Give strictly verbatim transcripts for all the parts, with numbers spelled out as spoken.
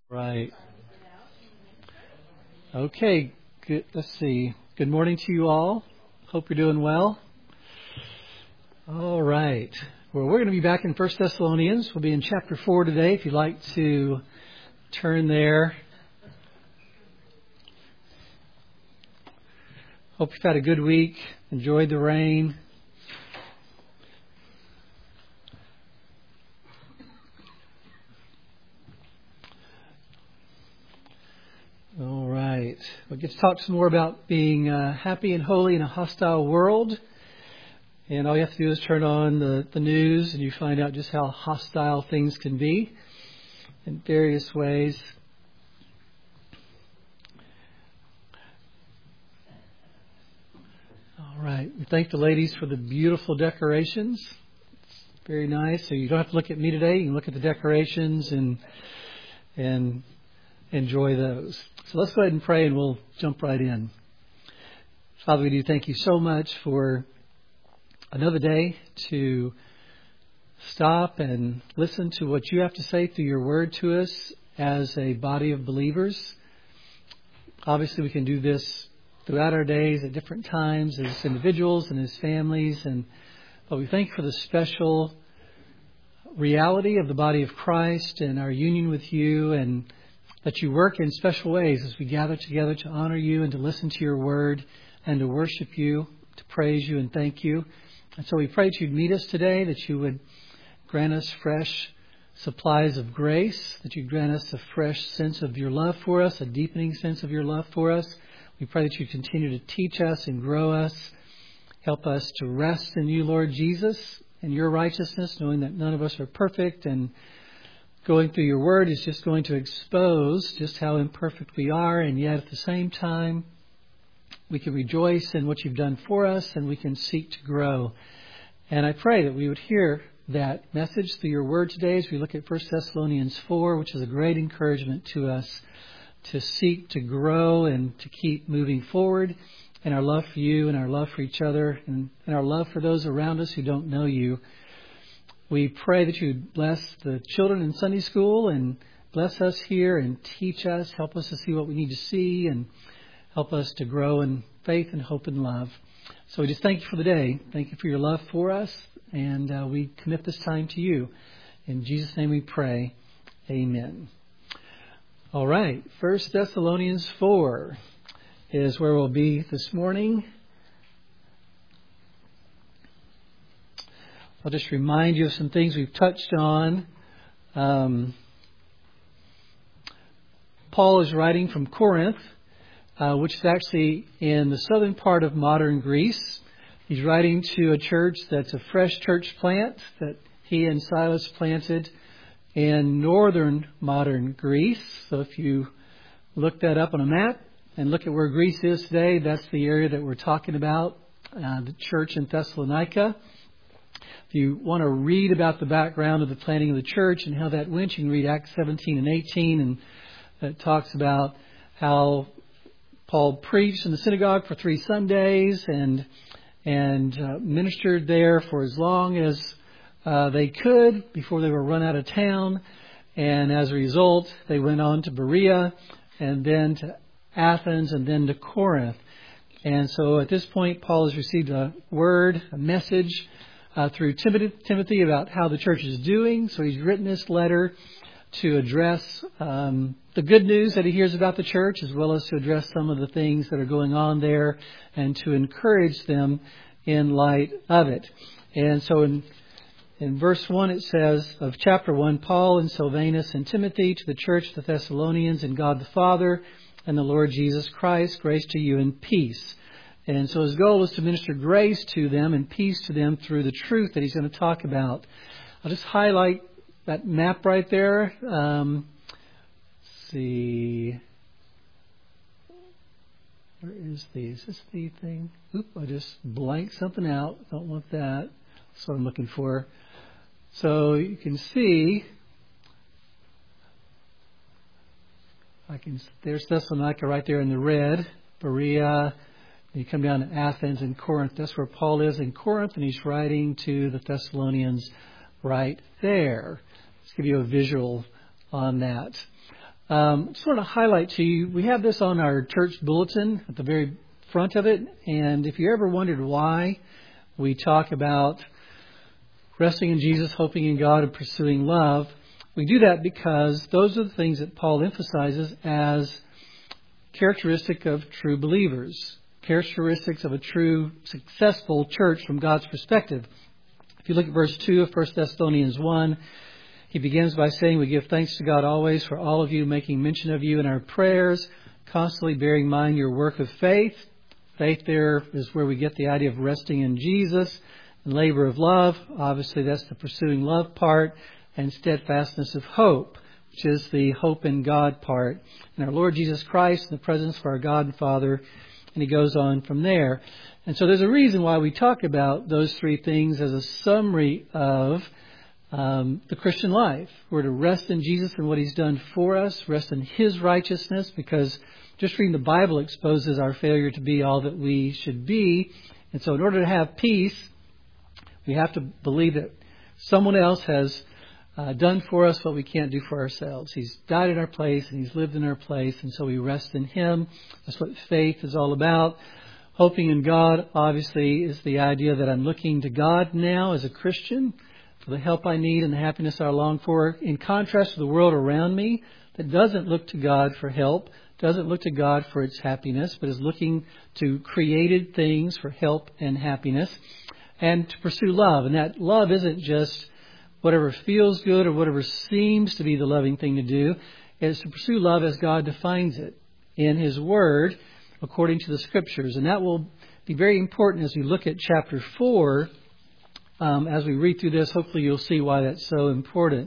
Right. Okay. Good. Let's see. Good morning to you all. Hope you're doing well. All right. Well, we're going to be back in First Thessalonians. We'll be in chapter four today. If you'd like to turn there. Hope you've had a good week. Enjoyed the rain. All right. We'll get to talk some more about being uh, happy and holy in a hostile world. And all you have to do is turn on the, the news and you find out just how hostile things can be in various ways. All right. We thank the ladies for the beautiful decorations. It's very nice. So you don't have to look at me today. You can look at the decorations and and enjoy those. So let's go ahead and pray and we'll jump right in. Father, we do thank you so much for another day to stop and listen to what you have to say through your word to us as a body of believers. Obviously, we can do this throughout our days at different times as individuals and as families. And but we thank you for the special reality of the body of Christ and our union with you, and that you work in special ways as we gather together to honor you and to listen to your word and to worship you, to praise you and thank you. And so we pray that you'd meet us today, that you would grant us fresh supplies of grace, that you'd grant us a fresh sense of your love for us, a deepening sense of your love for us. We pray that you continue to teach us and grow us. Help us to rest in you, Lord Jesus, and your righteousness, knowing that none of us are perfect, and going through your word is just going to expose just how imperfect we are, and yet at the same time, we can rejoice in what you've done for us, and we can seek to grow. And I pray that we would hear that message through your word today as we look at First Thessalonians four, which is a great encouragement to us to seek to grow and to keep moving forward in our love for you and our love for each other and, and our love for those around us who don't know you. We pray that you bless the children in Sunday school and bless us here and teach us, help us to see what we need to see, and help us to grow in faith and hope and love. So we just thank you for the day. Thank you for your love for us, and uh, we commit this time to you. In Jesus' name we pray. Amen. All right. First Thessalonians four is where we'll be this morning. I'll just remind you of some things we've touched on. Um, Paul is writing from Corinth, uh, which is actually in the southern part of modern Greece. He's writing to a church that's a fresh church plant that he and Silas planted in northern modern Greece. So if you look that up on a map and look at where Greece is today, that's the area that we're talking about, uh, the church in Thessalonica. If you want to read about the background of the planting of the church and how that went, you can read Acts seventeen and eighteen, and it talks about how Paul preached in the synagogue for three Sundays and and uh, ministered there for as long as uh, they could before they were run out of town. And as a result, they went on to Berea and then to Athens and then to Corinth. And so at this point, Paul has received a word, a message, Uh, through Timothy, Timothy about how the church is doing. So he's written this letter to address um, the good news that he hears about the church, as well as to address some of the things that are going on there and to encourage them in light of it. And so in, in verse one it says of chapter one, Paul and Silvanus and Timothy to the church of the Thessalonians, and God the Father and the Lord Jesus Christ, grace to you and peace. And so his goal is to minister grace to them and peace to them through the truth that he's going to talk about. I'll just highlight that map right there. Um, let's see. Where is the, is this the thing? Oop, I just blanked something out. Don't want that. That's what I'm looking for. So you can see, I can, there's Thessalonica right there in the red. Berea. You come down to Athens and Corinth. That's where Paul is in Corinth, and he's writing to the Thessalonians right there. Let's give you a visual on that. Um, just want to highlight to you, we have this on our church bulletin at the very front of it. And if you ever wondered why we talk about resting in Jesus, hoping in God, and pursuing love, we do that because those are the things that Paul emphasizes as characteristic of true believers, characteristics of a true, successful church from God's perspective. If you look at verse two of First Thessalonians one, he begins by saying, "We give thanks to God always for all of you, making mention of you in our prayers, constantly bearing in mind your work of faith." Faith there is where we get the idea of resting in Jesus, and labor of love. Obviously, that's the pursuing love part, and steadfastness of hope, which is the hope in God part, and our Lord Jesus Christ in the presence of our God and Father. And he goes on from there. And so there's a reason why we talk about those three things as a summary of um, the Christian life. We're to rest in Jesus and what he's done for us, rest in his righteousness, because just reading the Bible exposes our failure to be all that we should be. And so in order to have peace, we have to believe that someone else has uh, done for us what we can't do for ourselves. He's died in our place and he's lived in our place, and so we rest in him. That's what faith is all about. Hoping in God, obviously, is the idea that I'm looking to God now as a Christian for the help I need and the happiness I long for, in contrast to the world around me that doesn't look to God for help, doesn't look to God for its happiness, but is looking to created things for help and happiness, and to pursue love. And that love isn't just whatever feels good or whatever seems to be the loving thing to do. It's to pursue love as God defines it in his word, according to the scriptures. And that will be very important as we look at chapter four. Um, as we read through this, hopefully you'll see why that's so important.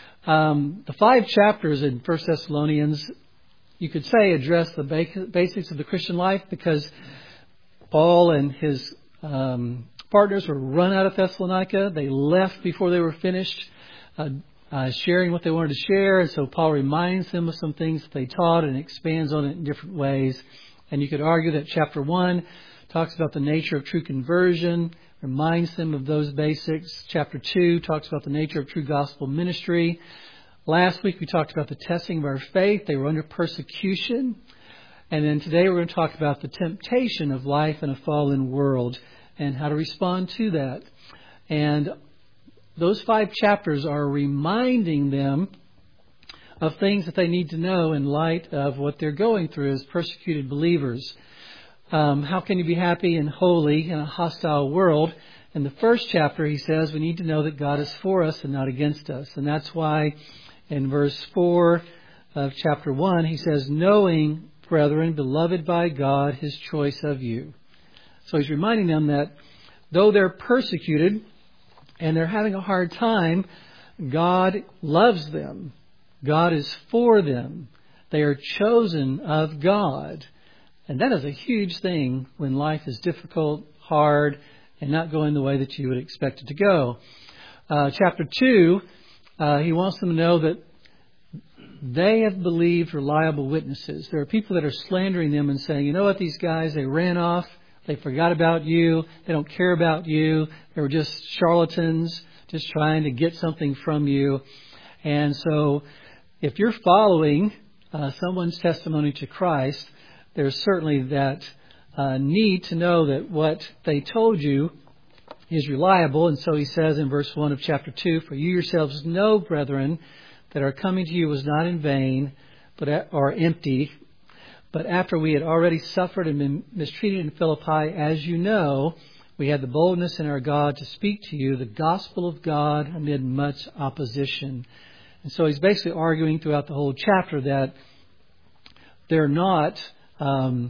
Um, the five chapters in First Thessalonians, you could say, address the basics of the Christian life, because Paul and his um, partners were run out of Thessalonica. They left before they were finished uh, uh, sharing what they wanted to share. And so Paul reminds them of some things that they taught and expands on it in different ways. And you could argue that chapter one talks about the nature of true conversion, reminds them of those basics. Chapter two talks about the nature of true gospel ministry. Last week we talked about the testing of our faith. They were under persecution. And then today we're going to talk about the temptation of life in a fallen world and how to respond to that. And those five chapters are reminding them of things that they need to know in light of what they're going through as persecuted believers. Um, how can you be happy and holy in a hostile world? In the first chapter, he says we need to know that God is for us and not against us. And that's why in verse four of chapter one, he says, "Knowing, brethren, beloved by God, his choice of you." So he's reminding them that though they're persecuted and they're having a hard time, God loves them. God is for them. They are chosen of God. And that is a huge thing when life is difficult, hard, and not going the way that you would expect it to go. Uh, chapter two, uh, he wants them to know that they have believed reliable witnesses. There are people that are slandering them and saying, you know what, these guys, they ran off. They forgot about you. They don't care about you. They were just charlatans, just trying to get something from you. And so if you're following uh, someone's testimony to Christ, there's certainly that uh, need to know that what they told you is reliable. And so he says in verse one of chapter two, "For you yourselves know, brethren, that our coming to you was not in vain, but are empty. But after we had already suffered and been mistreated in Philippi, as you know, we had the boldness in our God to speak to you the gospel of God amid much opposition." And so he's basically arguing throughout the whole chapter that they're not um,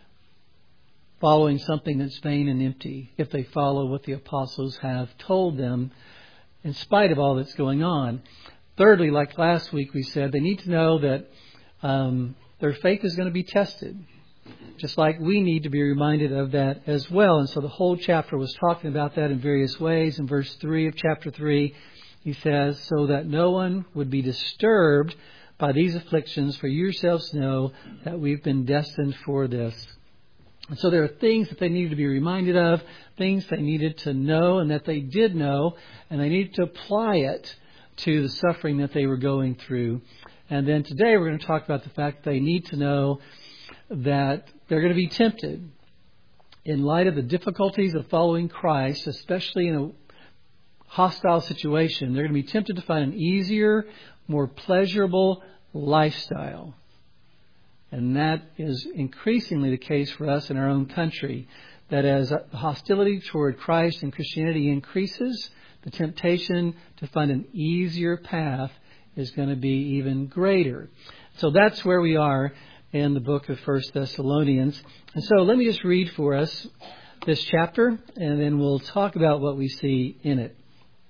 following something that's vain and empty if they follow what the apostles have told them in spite of all that's going on. Thirdly, like last week we said, they need to know that um, their faith is going to be tested, just like we need to be reminded of that as well. And so the whole chapter was talking about that in various ways. In verse three of chapter three, he says, "So that no one would be disturbed by these afflictions, for you yourselves know that we've been destined for this." And so there are things that they needed to be reminded of, things they needed to know and that they did know, and they needed to apply it to the suffering that they were going through. And then today we're going to talk about the fact that they need to know that they're going to be tempted in light of the difficulties of following Christ, especially in a hostile situation. They're going to be tempted to find an easier, more pleasurable lifestyle. And that is increasingly the case for us in our own country. That as hostility toward Christ and Christianity increases, the temptation to find an easier path is going to be even greater. So that's where we are in the book of First Thessalonians. And so let me just read for us this chapter, and then we'll talk about what we see in it.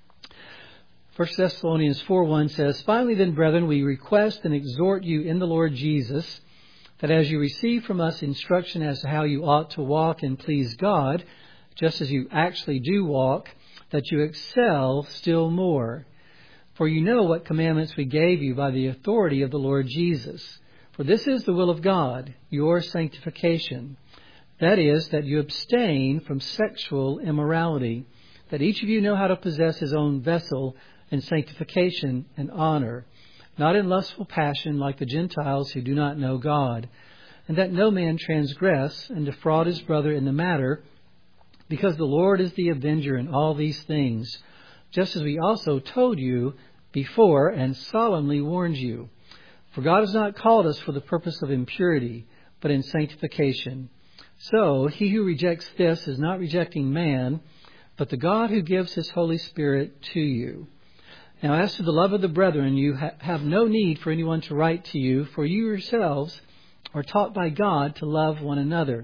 First Thessalonians four one says, "Finally then, brethren, we request and exhort you in the Lord Jesus, that as you receive from us instruction as to how you ought to walk and please God, just as you actually do walk, that you excel still more. For you know what commandments we gave you by the authority of the Lord Jesus. For this is the will of God, your sanctification. That is, that you abstain from sexual immorality, that each of you know how to possess his own vessel in sanctification and honor, not in lustful passion like the Gentiles who do not know God, and that no man transgress and defraud his brother in the matter, because the Lord is the avenger in all these things, just as we also told you before and solemnly warned you. For God has not called us for the purpose of impurity, but in sanctification. So he who rejects this is not rejecting man, but the God who gives his Holy Spirit to you. Now, as to the love of the brethren, you ha- have no need for anyone to write to you, for you yourselves are taught by God to love one another.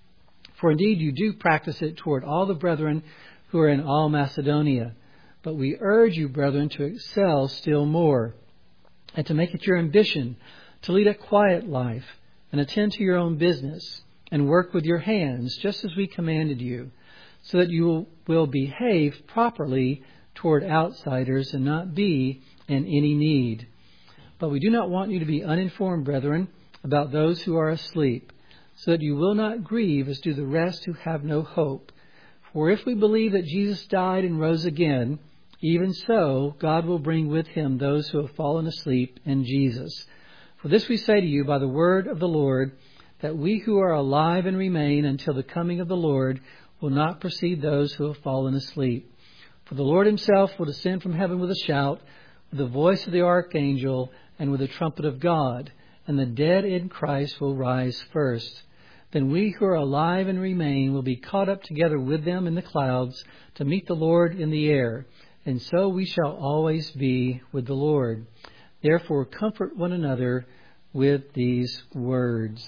For indeed you do practice it toward all the brethren who are in all Macedonia. But we urge you, brethren, to excel still more, and to make it your ambition to lead a quiet life, and attend to your own business, and work with your hands, just as we commanded you, so that you will, will behave properly toward outsiders and not be in any need. But we do not want you to be uninformed, brethren, about those who are asleep, so that you will not grieve as do the rest who have no hope. For if we believe that Jesus died and rose again, even so God will bring with him those who have fallen asleep in Jesus. For this we say to you by the word of the Lord, that we who are alive and remain until the coming of the Lord will not precede those who have fallen asleep. For the Lord himself will descend from heaven with a shout, with the voice of the archangel, and with the trumpet of God, and the dead in Christ will rise first. Then we who are alive and remain will be caught up together with them in the clouds to meet the Lord in the air, and so we shall always be with the Lord. Therefore comfort one another with these words."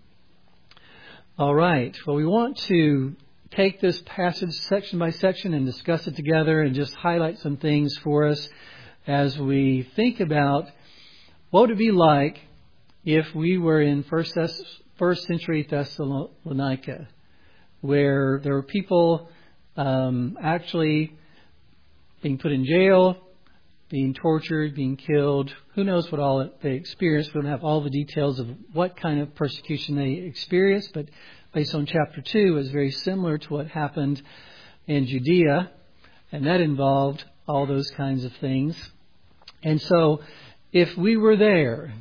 All right. Well, we want to take this passage section by section and discuss it together and just highlight some things for us as we think about what would it be like if we were in first, first century Thessalonica, where there were people um, actually being put in jail, being tortured, being killed. Who knows what all they experienced. We don't have all the details of what kind of persecution they experienced, but based on chapter two, is very similar to what happened in Judea, and that involved all those kinds of things. And so, if we were there,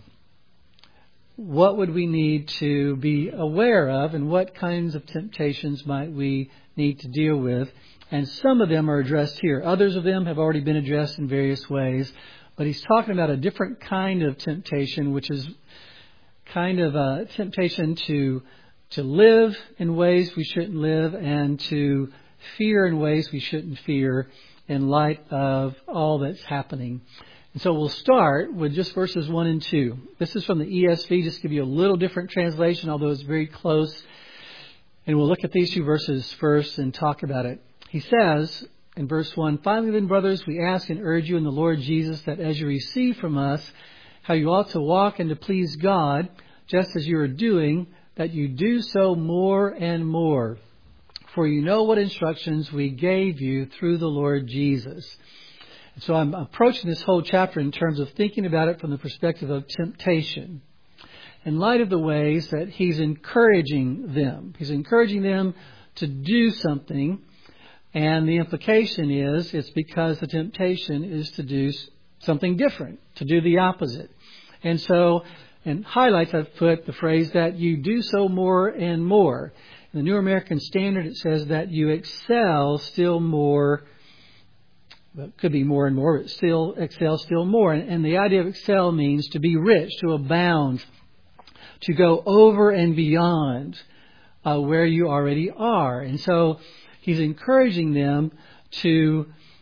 what would we need to be aware of, and what kinds of temptations might we need to deal with? And some of them are addressed here. Others of them have already been addressed in various ways. But he's talking about a different kind of temptation, which is kind of a temptation to to live in ways we shouldn't live, and to fear in ways we shouldn't fear in light of all that's happening. And so we'll start with just verses one and two. This is from the E S V, just to give you a little different translation, although it's very close. And we'll look at these two verses first and talk about it. He says in verse one, "Finally then, brothers, we ask and urge you in the Lord Jesus that as you receive from us how you ought to walk and to please God, just as you are doing, that you do so more and more. For you know what instructions we gave you through the Lord Jesus." And so I'm approaching this whole chapter in terms of thinking about it from the perspective of temptation, in light of the ways that he's encouraging them. He's encouraging them to do something, and the implication is it's because the temptation is to do something different, to do the opposite. And so, in highlights, I've put the phrase that you do so more and more. In the New American Standard, it says that you excel still more. Well, it could be more and more, but still excel still more. And, and the idea of excel means to be rich, to abound, to go over and beyond uh, where you already are. And so he's encouraging them to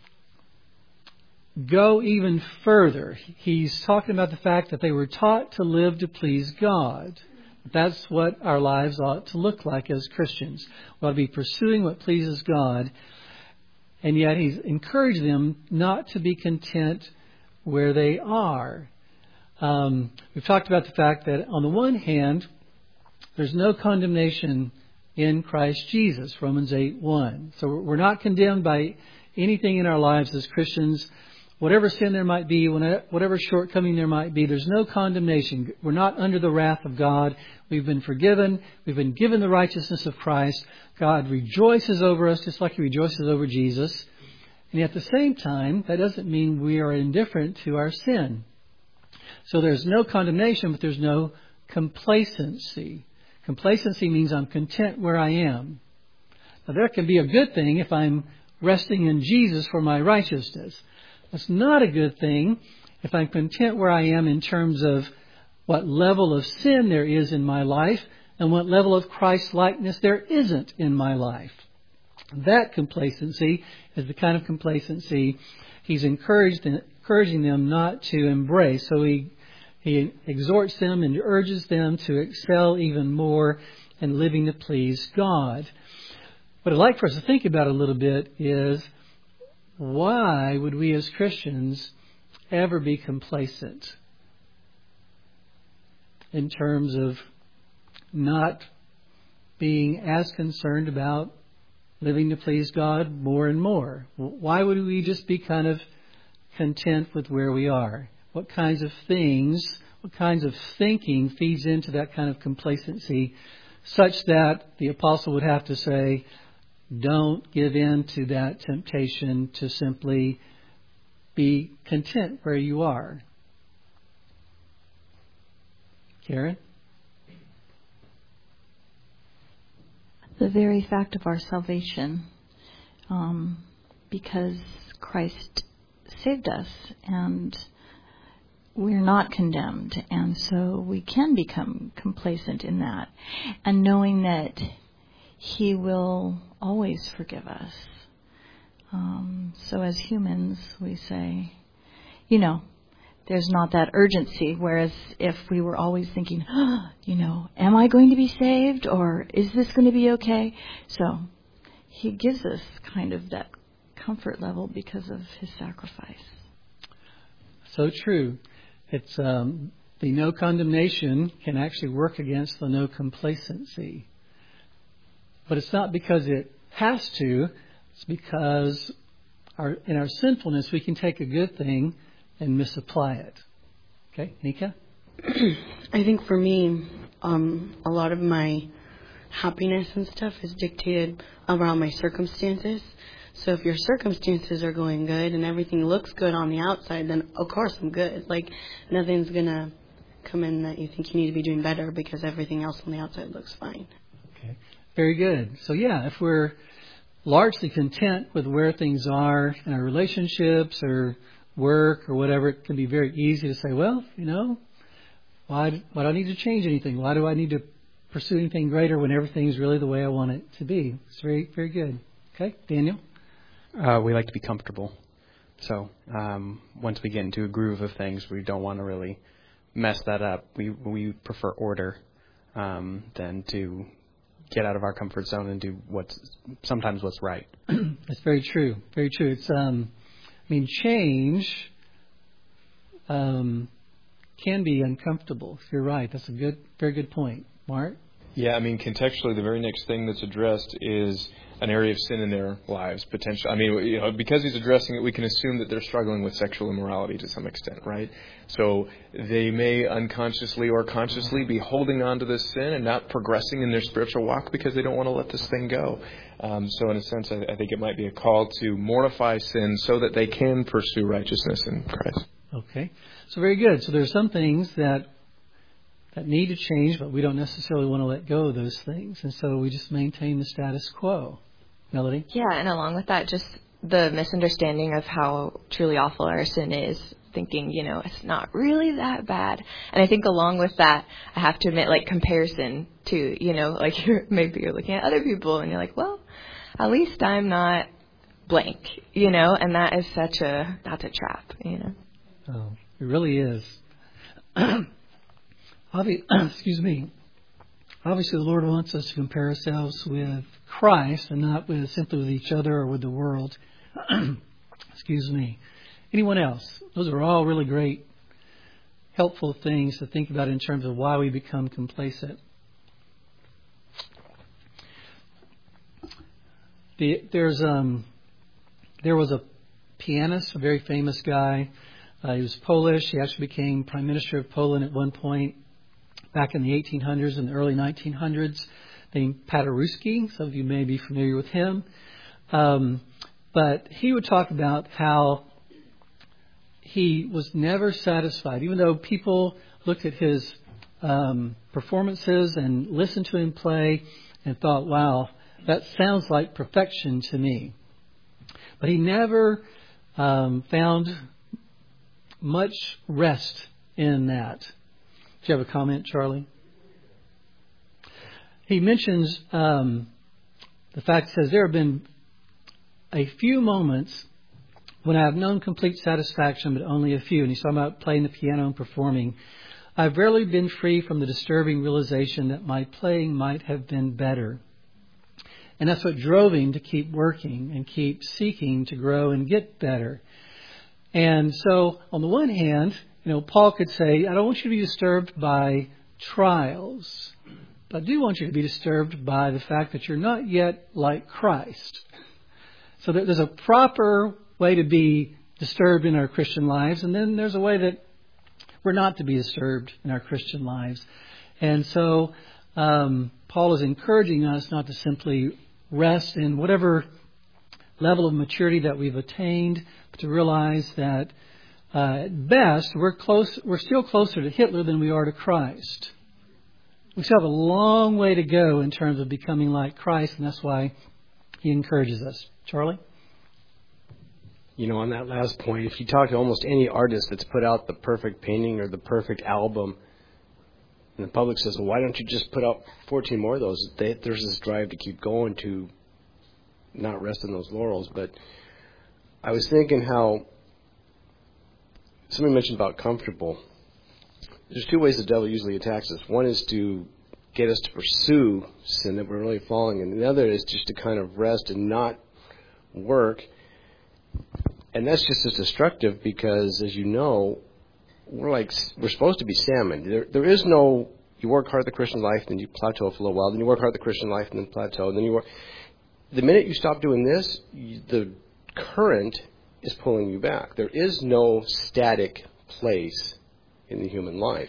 go even further. He's talking about the fact that they were taught to live to please God. That's what our lives ought to look like as Christians. We ought to be pursuing what pleases God. And yet he's encouraged them not to be content where they are. Um, we've talked about the fact that on the one hand, there's no condemnation in Christ Jesus, Romans eight one. So we're not condemned by anything in our lives as Christians. Whatever sin there might be, whatever shortcoming there might be, there's no condemnation. We're not under the wrath of God. We've been forgiven. We've been given the righteousness of Christ. God rejoices over us just like He rejoices over Jesus. And yet at the same time, that doesn't mean we are indifferent to our sin. So there's no condemnation, but there's no complacency. Complacency means I'm content where I am. Now that can be a good thing if I'm resting in Jesus for my righteousness. That's not a good thing if I'm content where I am in terms of what level of sin there is in my life and what level of Christ-likeness there isn't in my life. That complacency is the kind of complacency he's encouraged, encouraging them not to embrace. So he, he exhorts them and urges them to excel even more in living to please God. What I'd like for us to think about a little bit is, why would we as Christians ever be complacent in terms of not being as concerned about living to please God more and more? Why would we just be kind of content with where we are? What kinds of things, what kinds of thinking feeds into that kind of complacency such that the apostle would have to say, don't give in to that temptation to simply be content where you are? Karen? The very fact of our salvation, um, because Christ saved us and we're not condemned, and so we can become complacent in that, and knowing that He will always forgive us. Um, so as humans, we say, you know, there's not that urgency. Whereas if we were always thinking, oh, you know, am I going to be saved, or is this going to be okay? So He gives us kind of that comfort level because of His sacrifice. So true. It's um, the no condemnation can actually work against the no complacency. But it's not because it has to. It's because our, in our sinfulness, we can take a good thing and misapply it. Okay, Nika? I think for me, um, a lot of my happiness and stuff is dictated around my circumstances. So if your circumstances are going good and everything looks good on the outside, then of course I'm good. Like, nothing's going to come in that you think you need to be doing better because everything else on the outside looks fine. Okay. Very good. So yeah, if we're largely content with where things are in our relationships or work or whatever, it can be very easy to say, well, you know, why, why do I need to change anything? Why do I need to pursue anything greater when everything's really the way I want it to be? It's very, very good. Okay, Daniel? Uh, we like to be comfortable. So um, once we get into a groove of things, we don't want to really mess that up. We we prefer order um, than to get out of our comfort zone and do what's sometimes what's right. That's very true. Very true. It's um, I mean, change um, can be uncomfortable. You're right. That's a good, very good point, Mark. Yeah, I mean, contextually, the very next thing that's addressed is an area of sin in their lives, potentially. I mean, you know, because he's addressing it, we can assume that they're struggling with sexual immorality to some extent, right? So they may unconsciously or consciously be holding on to this sin and not progressing in their spiritual walk because they don't want to let this thing go. Um, so in a sense, I, I think it might be a call to mortify sin so that they can pursue righteousness in Christ. Okay. So very good. So there are some things that that need to change, but we don't necessarily want to let go of those things. And so we just maintain the status quo. Melody? Yeah, and along with that, just the misunderstanding of how truly awful our sin is, thinking, you know, it's not really that bad. And I think along with that, I have to admit, like, comparison to, you know, like you're, maybe you're looking at other people and you're like, well, at least I'm not blank, you know, and that is such a, that's a trap, you know. Oh, it really is. Obvi- excuse me. Obviously, the Lord wants us to compare ourselves with Christ and not with simply with each other or with the world. Excuse me. Anyone else? Those are all really great, helpful things to think about in terms of why we become complacent. The, there's um, there was a pianist, a very famous guy. Uh, he was Polish. He actually became Prime Minister of Poland at one point back in the eighteen hundreds and the early nineteen hundreds, named Paderewski. Some of you may be familiar with him. Um, but he would talk about how he was never satisfied, even though people looked at his um, performances and listened to him play and thought, wow, that sounds like perfection to me. But he never um, found much rest in that. Do you have a comment, Charlie? He mentions um, the fact, says, there have been a few moments when I have known complete satisfaction, but only a few. And he's talking about playing the piano and performing. I've rarely been free from the disturbing realization that my playing might have been better. And that's what drove him to keep working and keep seeking to grow and get better. And so, on the one hand, you know, Paul could say, I don't want you to be disturbed by trials, but I do want you to be disturbed by the fact that you're not yet like Christ. So there's a proper way to be disturbed in our Christian lives, and then there's a way that we're not to be disturbed in our Christian lives. And so um, Paul is encouraging us not to simply rest in whatever level of maturity that we've attained, but to realize that uh, at best we're close, we're still closer to Hitler than we are to Christ. We still have a long way to go in terms of becoming like Christ, and that's why he encourages us. Charlie? You know, on that last point, if you talk to almost any artist that's put out the perfect painting or the perfect album, and the public says, well, why don't you just put out fourteen more of those? They, there's this drive to keep going, to not rest in those laurels. But I was thinking how somebody mentioned about comfortable. There's two ways the devil usually attacks us. One is to get us to pursue sin that we're really falling in. The other is just to kind of rest and not work. And that's just as destructive because, as you know, we're like we're supposed to be salmon. There, there is no you work hard the Christian life, then you plateau for a little while, then you work hard the Christian life, and then plateau, and then you work. The minute you stop doing this, you, the current is pulling you back. There is no static place in the human life.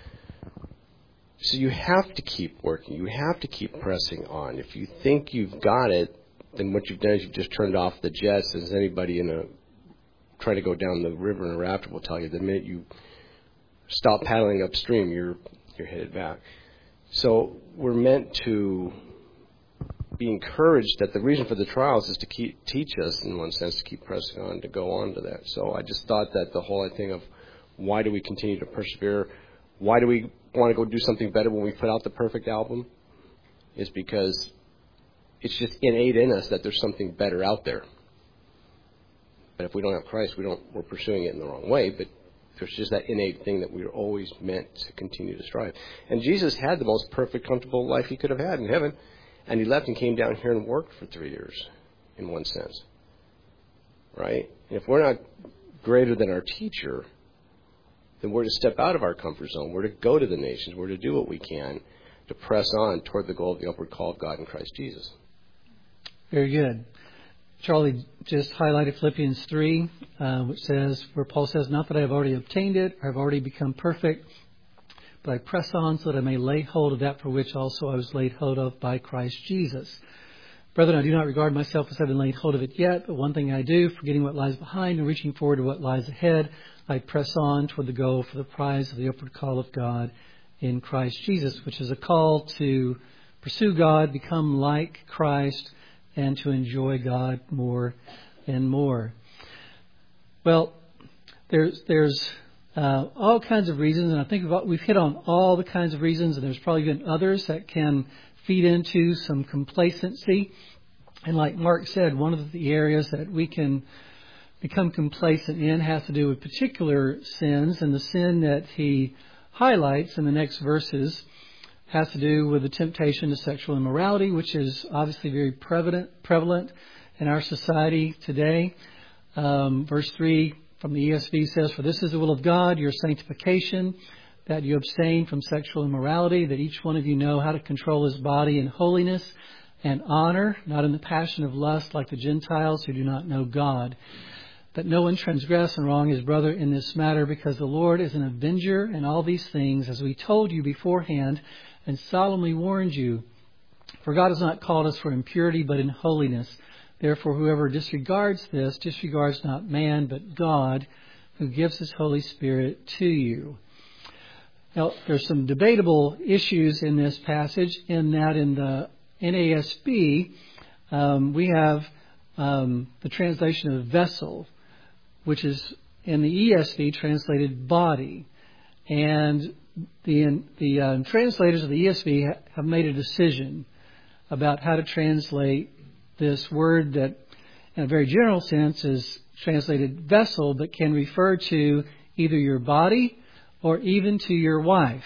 So you have to keep working. You have to keep pressing on. If you think you've got it, then what you've done is you've just turned off the jets, as anybody in a trying to go down the river in a rafter will tell you. The minute you stop paddling upstream, you're you're headed back. So we're meant to be encouraged that the reason for the trials is to keep teach us, in one sense, to keep pressing on, to go on to that. So I just thought that the whole thing of why do we continue to persevere, why do we want to go do something better when we put out the perfect album, is because it's just innate in us that there's something better out there. But if we don't have Christ, we don't, we're pursuing it in the wrong way. But there's just that innate thing that we are always meant to continue to strive. And Jesus had the most perfect, comfortable life he could have had in heaven. And he left and came down here and worked for three years, in one sense. Right? And if we're not greater than our teacher, then we're to step out of our comfort zone. We're to go to the nations. We're to do what we can to press on toward the goal of the upward call of God in Christ Jesus. Very good. Charlie just highlighted Philippians three, uh, which says, where Paul says, not that I have already obtained it, or have already become perfect, but I press on so that I may lay hold of that for which also I was laid hold of by Christ Jesus. Brethren, I do not regard myself as having laid hold of it yet, but one thing I do, forgetting what lies behind and reaching forward to what lies ahead, I press on toward the goal for the prize of the upward call of God in Christ Jesus, which is a call to pursue God, become like Christ, and to enjoy God more and more. Well, there's there's uh, all kinds of reasons, and I think we've, we've hit on all the kinds of reasons, and there's probably been others that can feed into some complacency. And like Mark said, one of the areas that we can become complacent in has to do with particular sins, and the sin that he highlights in the next verses has to do with the temptation to sexual immorality, which is obviously very prevalent prevalent in our society today. Um, verse three from the E S V says, "For this is the will of God, your sanctification, that you abstain from sexual immorality, that each one of you know how to control his body in holiness and honor, not in the passion of lust like the Gentiles who do not know God. That no one transgress and wrong his brother in this matter, because the Lord is an avenger in all these things, as we told you beforehand and solemnly warned you. For God has not called us for impurity, but in holiness. Therefore, whoever disregards this disregards not man, but God, who gives his Holy Spirit to you." Now, there's some debatable issues in this passage, in that in the N A S B, um, we have um, the translation of vessel, which is in the E S V translated body. And the the um, translators of the E S V ha- have made a decision about how to translate this word that, in a very general sense, is translated vessel, but can refer to either your body or even to your wife.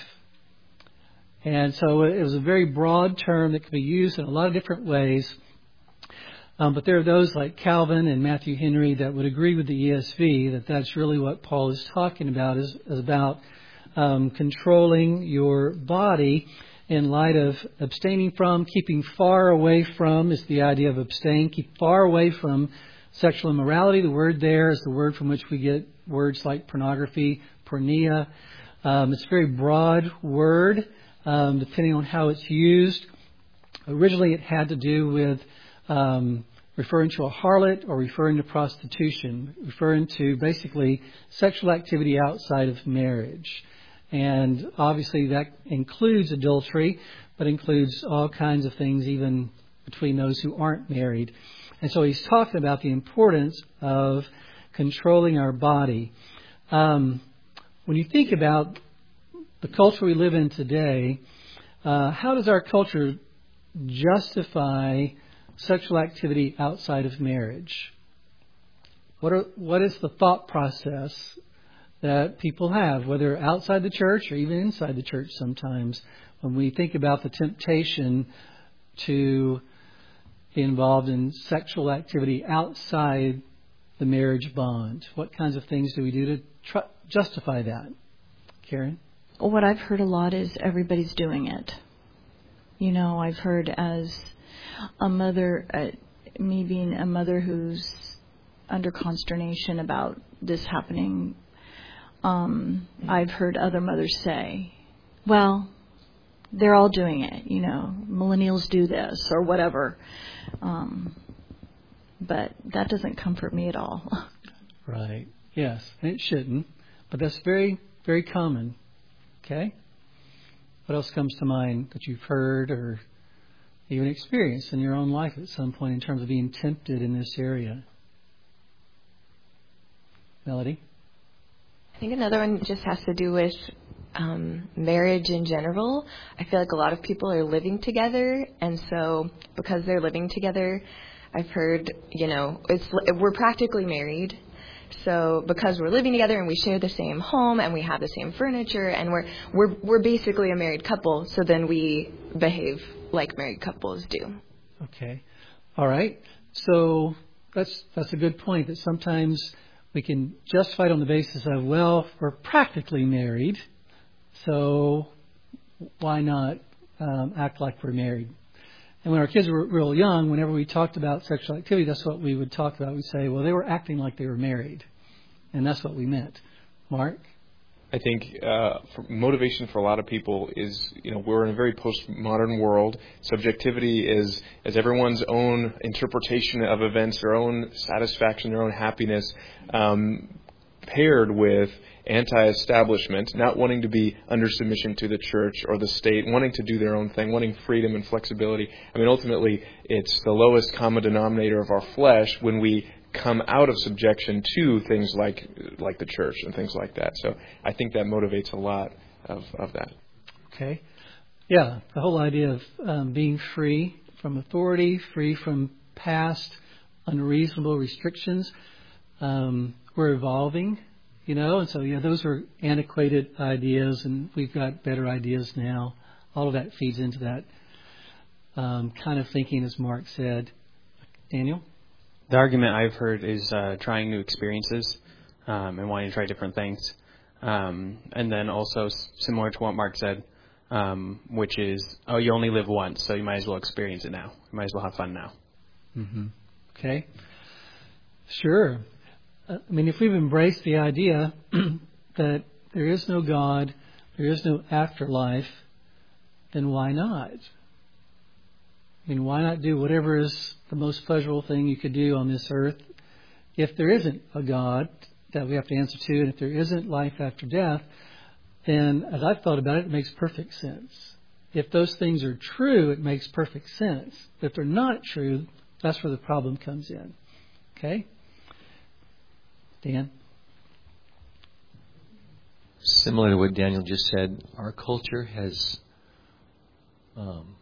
And so it was a very broad term that could be used in a lot of different ways. Um, but there are those like Calvin and Matthew Henry that would agree with the E S V that that's really what Paul is talking about, is, is about um, controlling your body in light of abstaining from, keeping far away from, is the idea of abstain, keep far away from sexual immorality. The word there is the word from which we get words like pornography, porneia. Um, it's a very broad word, um, depending on how it's used. Originally, it had to do with um, referring to a harlot or referring to prostitution, referring to basically sexual activity outside of marriage. And obviously that includes adultery, but includes all kinds of things even between those who aren't married. And so he's talking about the importance of controlling our body. Um, when you think about the culture we live in today, uh, how does our culture justify sexual activity outside of marriage? What are, what is the thought process that people have, whether outside the church or even inside the church sometimes, when we think about the temptation to be involved in sexual activity outside the marriage bond? What kinds of things do we do to tr- justify that? Karen? Well, what I've heard a lot is everybody's doing it. You know, I've heard as a mother, uh, me being a mother who's under consternation about this happening, um, I've heard other mothers say, well, they're all doing it, you know, millennials do this or whatever. Um, but that doesn't comfort me at all. Right. Yes, it shouldn't. But that's very, very common. Okay? What else comes to mind that you've heard or even experienced in your own life at some point in terms of being tempted in this area? Melody? I think another one just has to do with um, marriage in general. I feel like a lot of people are living together, and so because they're living together, I've heard, you know, it's we're practically married. So because we're living together and we share the same home and we have the same furniture and we're we're we're basically a married couple, so then we behave like married couples do. Okay. All right. So that's that's a good point, that sometimes we can justify it on the basis of, well, we're practically married, so why not um, act like we're married? And when our kids were real young, whenever we talked about sexual activity, that's what we would talk about. We'd say, well, they were acting like they were married. And that's what we meant. Mark? I think uh, for motivation for a lot of people is, you know, we're in a very postmodern world. Subjectivity is, is everyone's own interpretation of events, their own satisfaction, their own happiness. Um, paired with anti-establishment, not wanting to be under submission to the church or the state, wanting to do their own thing, wanting freedom and flexibility. I mean, ultimately, it's the lowest common denominator of our flesh when we come out of subjection to things like like the church and things like that. So I think that motivates a lot of, of that. Okay. Yeah, the whole idea of um, being free from authority, free from past unreasonable restrictions. Um, we're evolving, you know, and so, yeah, those are antiquated ideas, and we've got better ideas now. All of that feeds into that um, kind of thinking, as Mark said. Daniel? The argument I've heard is uh, trying new experiences um, and wanting to try different things. Um, and then also s- similar to what Mark said, um, which is, oh, you only live once, so you might as well experience it now. You might as well have fun now. Mm-hmm. Okay. Sure. Uh, I mean, if we've embraced the idea that there is no God, there is no afterlife, then why not? I mean, why not do whatever is the most pleasurable thing you could do on this earth? If there isn't a God that we have to answer to, and if there isn't life after death, then as I've thought about it, it makes perfect sense. If those things are true, it makes perfect sense. If they're not true, that's where the problem comes in. Okay? Dan? Similar to what Daniel just said, our culture has um,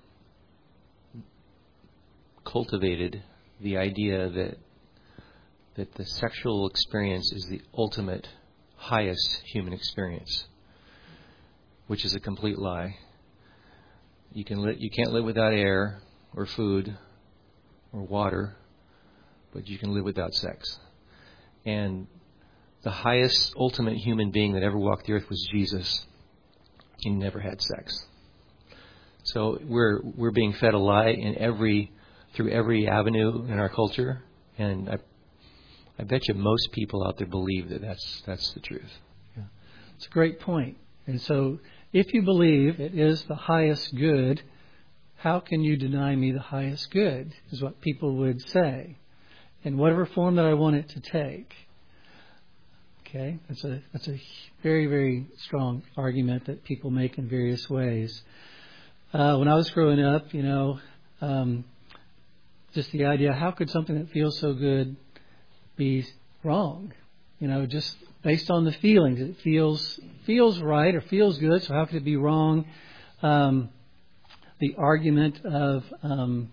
cultivated the idea that that the sexual experience is the ultimate, highest human experience, which is a complete lie. You can li- you can't live without air or food or water, but you can live without sex. And the highest, ultimate human being that ever walked the earth was Jesus. He never had sex. So we're we're being fed a lie in every through every avenue in our culture, and I I bet you most people out there believe that that's that's the truth. Yeah. It's a great point. And so, if you believe it is the highest good, how can you deny me the highest good? Is what people would say, in whatever form that I want it to take. Okay, that's a that's a very very strong argument that people make in various ways. Uh, when I was growing up, you know, um, just the idea, how could something that feels so good be wrong? You know, just based on the feelings, it feels feels right or feels good. So how could it be wrong? Um, the argument of um,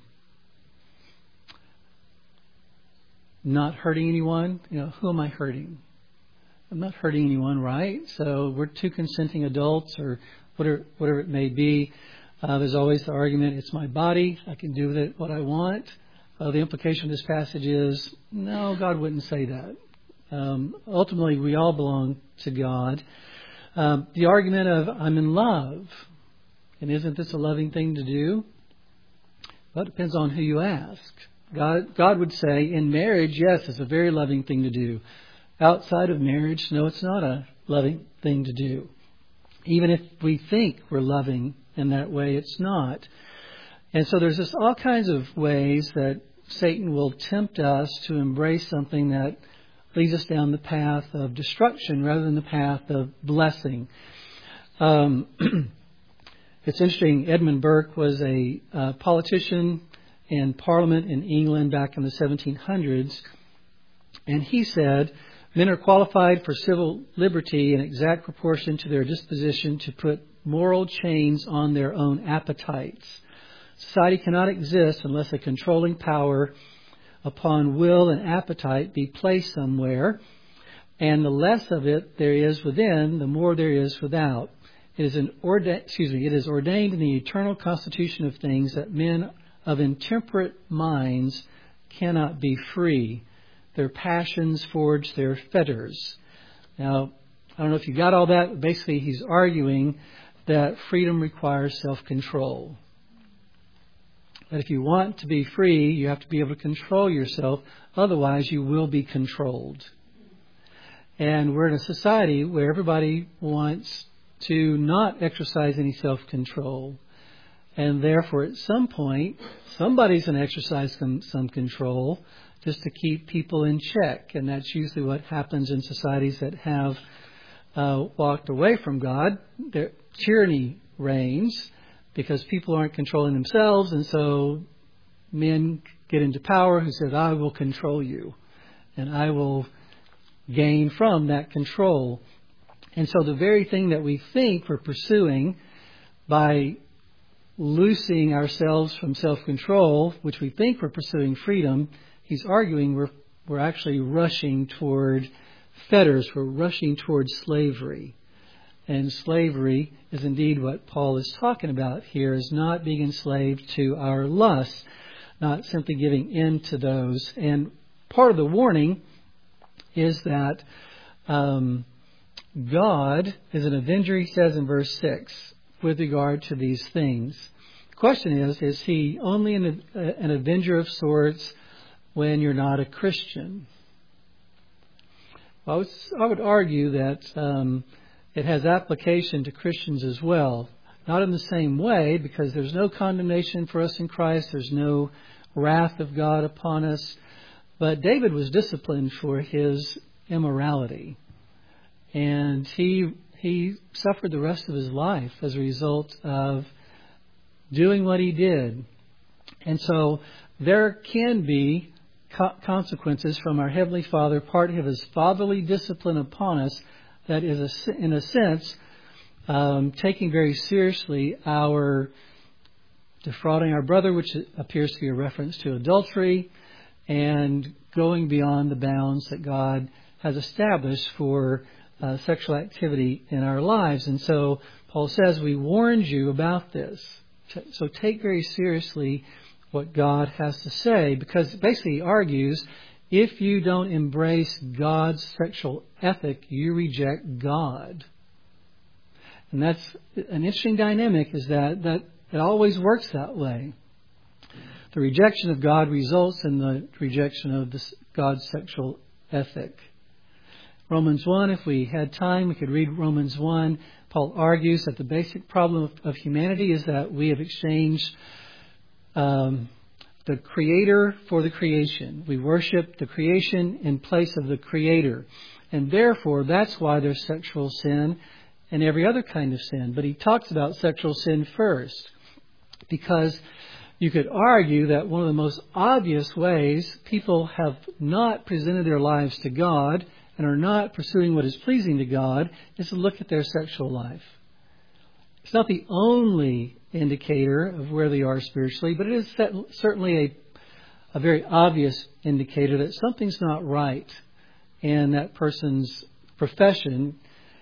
not hurting anyone. You know, who am I hurting? I'm not hurting anyone, right? So we're two consenting adults, or whatever, whatever it may be. Uh, there's always the argument, it's my body, I can do with it what I want. Uh, the implication of this passage is, no, God wouldn't say that. Um, ultimately, we all belong to God. Um, the argument of, I'm in love, and isn't this a loving thing to do? Well, it depends on who you ask. God, God would say, in marriage, yes, it's a very loving thing to do. Outside of marriage, no, it's not a loving thing to do. Even if we think we're loving in that way, it's not. And so there's just all kinds of ways that Satan will tempt us to embrace something that leads us down the path of destruction rather than the path of blessing. Um, it's interesting, Edmund Burke was a uh, politician in Parliament in England back in the seventeen hundreds, and he said, men are qualified for civil liberty in exact proportion to their disposition to put moral chains on their own appetites. Society cannot exist unless a controlling power upon will and appetite be placed somewhere, and the less of it there is within, the more there is without. It is an orda- excuse me, it is ordained in the eternal constitution of things that men of intemperate minds cannot be free. Their passions forge their fetters. Now, I don't know if you got all that, but basically he's arguing that freedom requires self-control. That if you want to be free, you have to be able to control yourself. Otherwise, you will be controlled. And we're in a society where everybody wants to not exercise any self-control. And therefore, at some point, somebody's going to exercise some, some control just to keep people in check. And that's usually what happens in societies that have uh, walked away from God. Their tyranny reigns because people aren't controlling themselves, and so men get into power who says, I will control you, and I will gain from that control. And so the very thing that we think we're pursuing by loosing ourselves from self-control, which we think we're pursuing freedom, he's arguing we're we're actually rushing toward fetters, we're rushing toward slavery. And slavery is indeed what Paul is talking about here, is not being enslaved to our lusts, not simply giving in to those. And part of the warning is that um, God is an avenger, he says in verse six, with regard to these things. The question is, is he only an, an avenger of sorts when you're not a Christian? Well, I, was, I would argue that um, it has application to Christians as well. Not in the same way, because there's no condemnation for us in Christ. There's no wrath of God upon us. But David was disciplined for his immorality. And he he suffered the rest of his life as a result of doing what he did. And so there can be co- consequences from our Heavenly Father, part of his fatherly discipline upon us, that is, a, in a sense, um, taking very seriously our defrauding our brother, which appears to be a reference to adultery, and going beyond the bounds that God has established for uh, sexual activity in our lives. And so Paul says, we warned you about this. So take very seriously what God has to say, because basically he argues, if you don't embrace God's sexual ethic, you reject God. And that's an interesting dynamic, is that, that it always works that way. The rejection of God results in the rejection of this, God's sexual ethic. Romans one, if we had time, we could read Romans one. Paul argues that the basic problem of, of humanity is that we have exchanged um, the Creator for the creation. We worship the creation in place of the Creator. And therefore, that's why there's sexual sin and every other kind of sin. But he talks about sexual sin first, because you could argue that one of the most obvious ways people have not presented their lives to God and are not pursuing what is pleasing to God is to look at their sexual life. It's not the only indicator of where they are spiritually, but it is certainly a, a very obvious indicator that something's not right in that person's profession.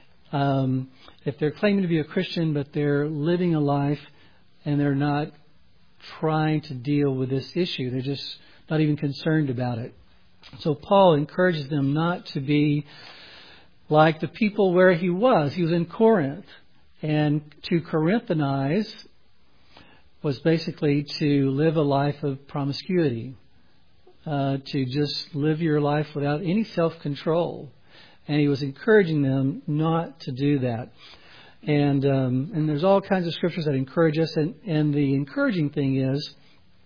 Um, if they're claiming to be a Christian, but they're living a life and they're not trying to deal with this issue, they're just not even concerned about it. So Paul encourages them not to be like the people where he was. He was in Corinth. And to Corinthanize was basically to live a life of promiscuity, uh, to just live your life without any self-control. And he was encouraging them not to do that. And um, and there's all kinds of scriptures that encourage us. And, and the encouraging thing is,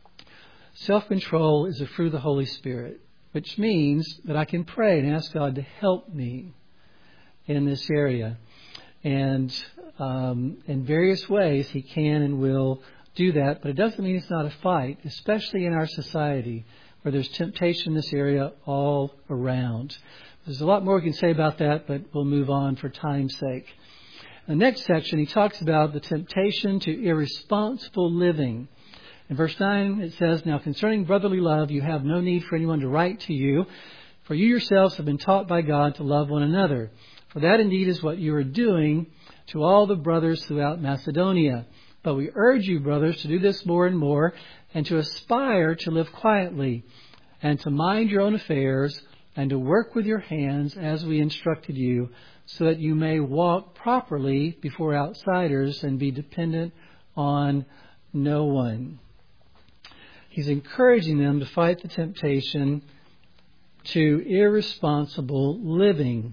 self-control is a fruit of the Holy Spirit, which means that I can pray and ask God to help me in this area. And um, in various ways, he can and will do that. But it doesn't mean it's not a fight, especially in our society, where there's temptation in this area all around. There's a lot more we can say about that, but we'll move on for time's sake. In the next section, he talks about the temptation to irresponsible living. In verse nine, it says, "Now concerning brotherly love, you have no need for anyone to write to you, for you yourselves have been taught by God to love one another. For that indeed is what you are doing to all the brothers throughout Macedonia. But we urge you, brothers, to do this more and more, and to aspire to live quietly, and to mind your own affairs, and to work with your hands as we instructed you, so that you may walk properly before outsiders and be dependent on no one." He's encouraging them to fight the temptation to irresponsible living.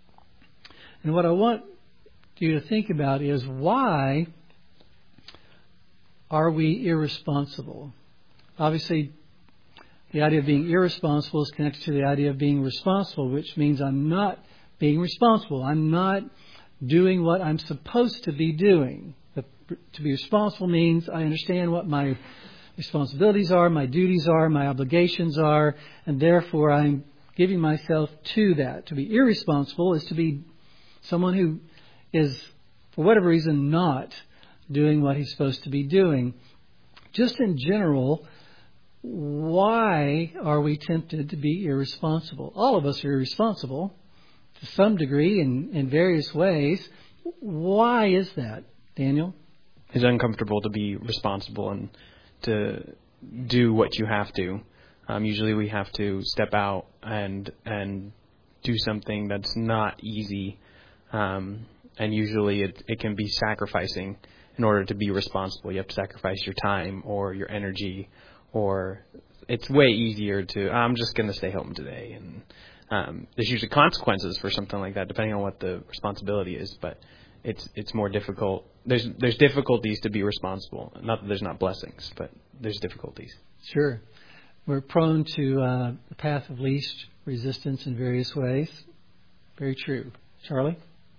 And what I want you to think about is, why are we irresponsible? Obviously, the idea of being irresponsible is connected to the idea of being responsible, which means I'm not being responsible. I'm not doing what I'm supposed to be doing. The, to be responsible means I understand what my responsibilities are, my duties are, my obligations are, and therefore I'm giving myself to that. To be irresponsible is to be someone who is, for whatever reason, not doing what he's supposed to be doing. Just in general, why are we tempted to be irresponsible? All of us are irresponsible to some degree in, in various ways. Why is that, Daniel? It's uncomfortable to be responsible and to do what you have to. Um, usually we have to step out and and do something that's not easy. Um, and usually it, it can be sacrificing in order to be responsible. You have to sacrifice your time or your energy, or it's way easier to, I'm just going to stay home today. And um, there's usually consequences for something like that, depending on what the responsibility is. But it's it's more difficult. There's there's difficulties to be responsible. Not that there's not blessings, but there's difficulties. Sure. We're prone to uh, the path of least resistance in various ways. Very true. Charlie?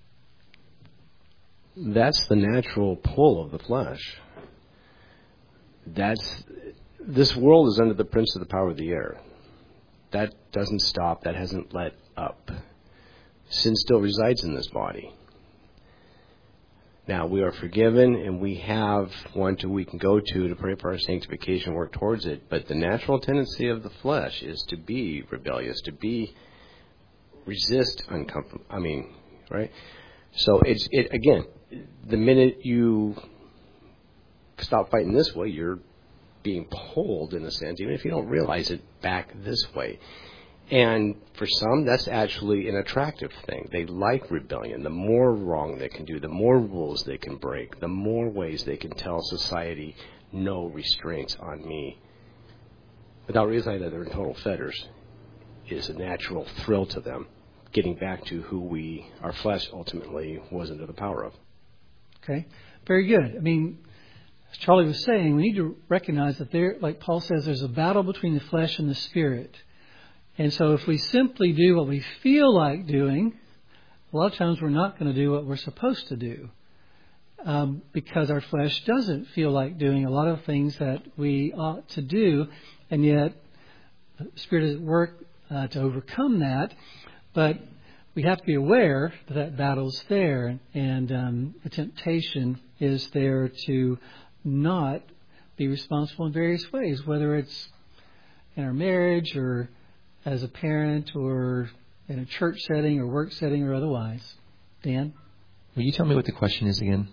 That's the natural pull of the flesh. That's this world is under the prince of the power of the air. That doesn't stop. That hasn't let up. Sin still resides in this body. Now, we are forgiven, and we have one to we can go to to pray for our sanctification, work towards it. But the natural tendency of the flesh is to be rebellious, to be resist uncomfortable. I mean, right? So it's it again. The minute you stop fighting this way, you're being pulled, in a sense, even if you don't realize it, back this way. And for some, that's actually an attractive thing. They like rebellion. The more wrong they can do, the more rules they can break, the more ways they can tell society, no restraints on me, without realizing that they're in total fetters, is a natural thrill to them, getting back to who we, our flesh, ultimately was under the power of. Okay, very good. I mean, as Charlie was saying, we need to recognize that there, like Paul says, there's a battle between the flesh and the spirit. And so if we simply do what we feel like doing, a lot of times we're not going to do what we're supposed to do, um, because our flesh doesn't feel like doing a lot of things that we ought to do, and yet the Spirit is at work uh, to overcome that. But we have to be aware that that battle's there, and um, the temptation is there to not be responsible in various ways, whether it's in our marriage or as a parent or in a church setting or work setting or otherwise. Dan? Will you tell me what the question is again?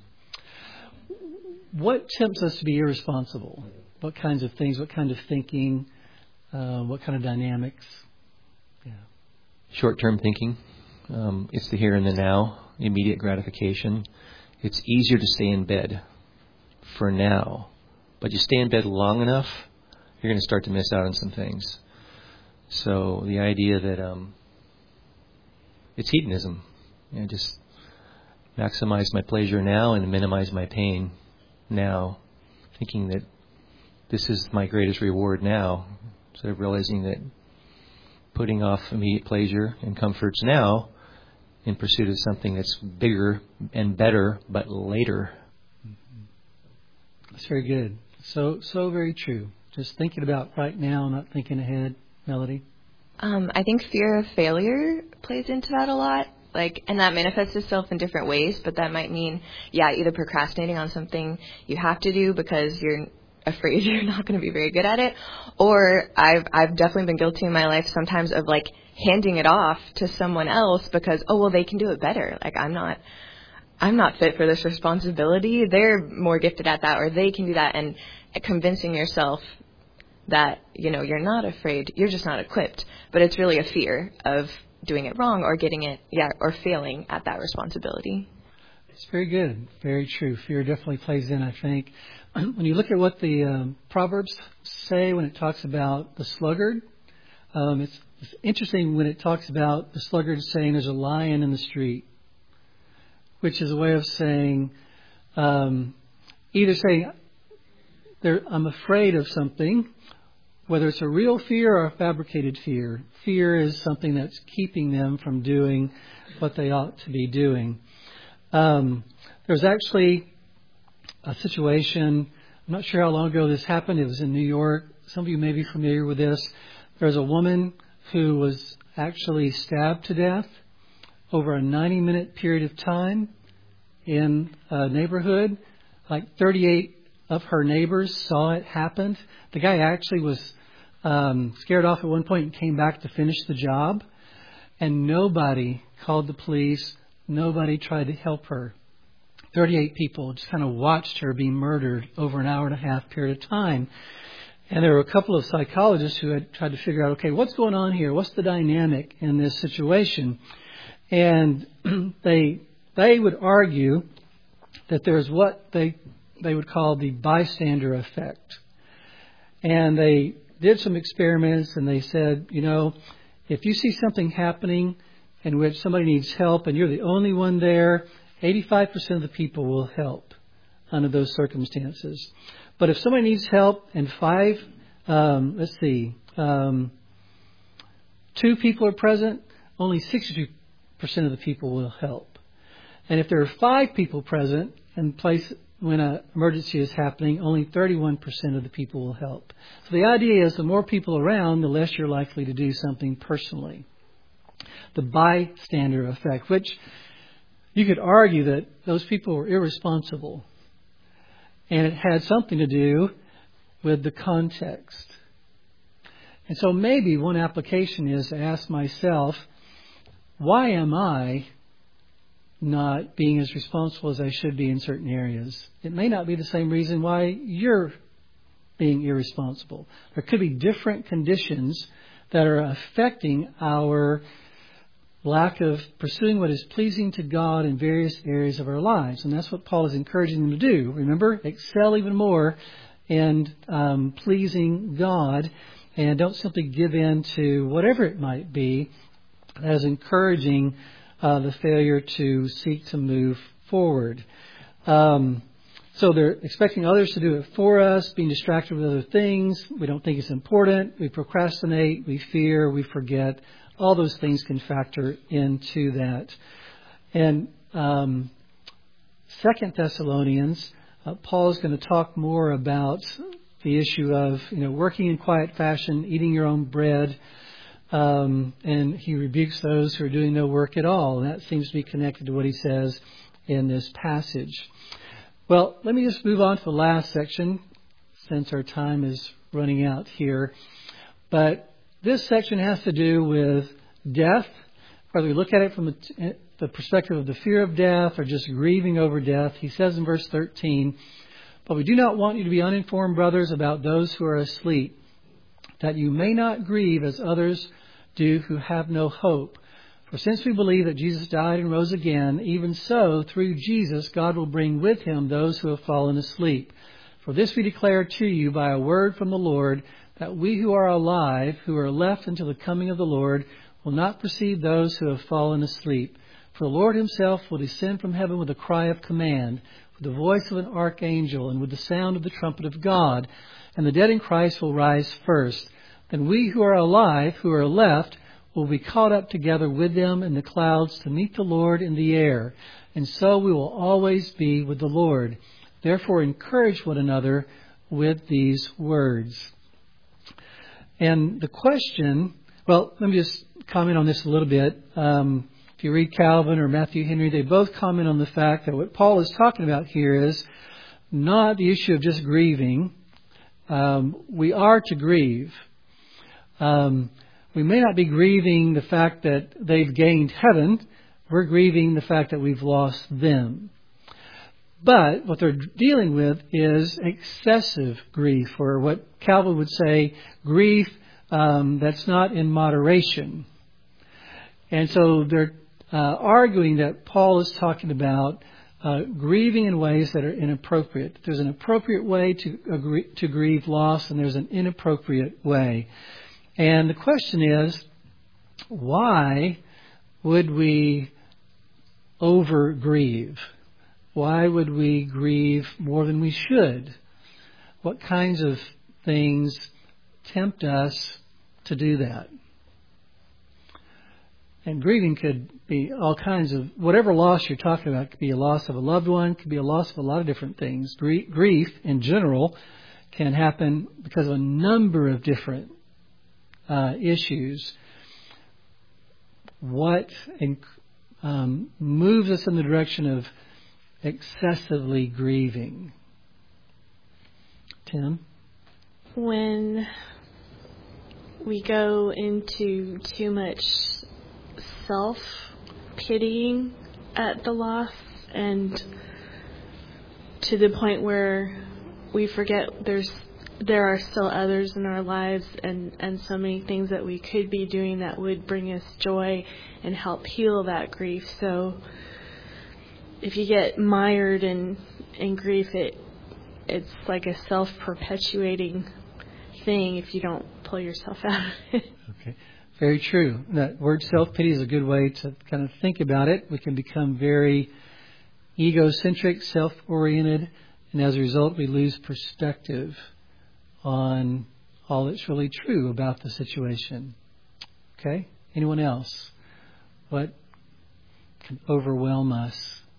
What tempts us to be irresponsible? What kinds of things? What kind of thinking? Uh, what kind of dynamics? Yeah. Short-term thinking. Um, it's the here and the now, immediate gratification. It's easier to stay in bed for now. But you stay in bed long enough, you're going to start to miss out on some things. So the idea that um, it's hedonism. You know, just maximize my pleasure now and minimize my pain now, thinking that this is my greatest reward now, instead of realizing that putting off immediate pleasure and comforts now in pursuit of something that's bigger and better, but later. That's very good. So, so very true. Just thinking about right now, not thinking ahead. Melody? Um, I think fear of failure plays into that a lot. Like, and that manifests itself in different ways, but that might mean, yeah, either procrastinating on something you have to do because you're afraid you're not going to be very good at it, or I've I've definitely been guilty in my life sometimes of like handing it off to someone else because, oh well, they can do it better. Like I'm not I'm not fit for this responsibility. They're more gifted at that, or they can do that, and convincing yourself that, you know, you're not afraid, you're just not equipped, but it's really a fear of doing it wrong or getting it, yeah, or failing at that responsibility. It's very good. Very true. Fear definitely plays in, I think. When you look at what the um, Proverbs say when it talks about the sluggard, um, it's, it's interesting when it talks about the sluggard saying there's a lion in the street, which is a way of saying, um, either saying, there, I'm afraid of something, whether it's a real fear or a fabricated fear, fear is something that's keeping them from doing what they ought to be doing. Um, there's actually a situation, I'm not sure how long ago this happened. It was in New York. Some of you may be familiar with this. There's a woman who was actually stabbed to death over a ninety-minute period of time in a neighborhood. Like thirty-eight of her neighbors saw it happen. The guy actually was um, scared off at one point and came back to finish the job. And nobody called the police. Nobody tried to help her. thirty-eight people just kind of watched her be murdered over an hour and a half period of time. And there were a couple of psychologists who had tried to figure out, okay, what's going on here? What's the dynamic in this situation? And they they would argue that there's what they they would call the bystander effect. And they did some experiments and they said, you know, if you see something happening in which somebody needs help and you're the only one there, eighty-five percent of the people will help under those circumstances. But if somebody needs help and five, um, let's see, um, two people are present, only sixty percent of the people will help. And if there are five people present in place when an emergency is happening, only thirty-one percent of the people will help. So the idea is the more people around, the less you're likely to do something personally. The bystander effect, which you could argue that those people were irresponsible. And it had something to do with the context. And so maybe one application is to ask myself, why am I not being as responsible as I should be in certain areas? It may not be the same reason why you're being irresponsible. There could be different conditions that are affecting our lack of pursuing what is pleasing to God in various areas of our lives. And that's what Paul is encouraging them to do. Remember, excel even more in um, pleasing God, and don't simply give in to whatever it might be as encouraging uh, the failure to seek to move forward. Um, so they're expecting others to do it for us, being distracted with other things. We don't think it's important. We procrastinate. We fear. We forget. All those things can factor into that. And um, Second Thessalonians, uh, Paul is going to talk more about the issue of, you know, working in quiet fashion, eating your own bread, um, and he rebukes those who are doing no work at all. And that seems to be connected to what he says in this passage. Well, let me just move on to the last section, since our time is running out here. But this section has to do with death, whether we look at it from the perspective of the fear of death or just grieving over death. He says in verse thirteen, "But we do not want you to be uninformed, brothers, about those who are asleep, that you may not grieve as others do who have no hope. For since we believe that Jesus died and rose again, even so, through Jesus, God will bring with him those who have fallen asleep. For this we declare to you by a word from the Lord, that we who are alive, who are left until the coming of the Lord, will not precede those who have fallen asleep. For the Lord himself will descend from heaven with a cry of command, with the voice of an archangel, and with the sound of the trumpet of God. And the dead in Christ will rise first. Then we who are alive, who are left, will be caught up together with them in the clouds to meet the Lord in the air. And so we will always be with the Lord. Therefore encourage one another with these words." And the question, well, let me just comment on this a little bit. Um, if you read Calvin or Matthew Henry, they both comment on the fact that what Paul is talking about here is not the issue of just grieving. Um, we are to grieve. Um, we may not be grieving the fact that they've gained heaven. We're grieving the fact that we've lost them. But what they're dealing with is excessive grief, or what Calvin would say, grief um, that's not in moderation. And so they're uh, arguing that Paul is talking about uh, grieving in ways that are inappropriate. There's an appropriate way to agree, to grieve loss, and there's an inappropriate way. And the question is, why would we over grieve? Why would we grieve more than we should? What kinds of things tempt us to do that. And grieving could be all kinds of, whatever loss you're talking about, could be a loss of a loved one, could be a loss of a lot of different things. Grief, in general, can happen because of a number of different uh, issues. What um, moves us in the direction of excessively grieving? Tim? When we go into too much self-pitying at the loss, and to the point where we forget there's there are still others in our lives, and, and so many things that we could be doing that would bring us joy and help heal that grief. So if you get mired in, in grief, it it's like a self-perpetuating thing if you don't pull yourself out of it. Okay. Very true. That word self-pity is a good way to kind of think about it. We can become very egocentric, self-oriented, and as a result we lose perspective on all that's really true about the situation. Okay? Anyone else? What can overwhelm us?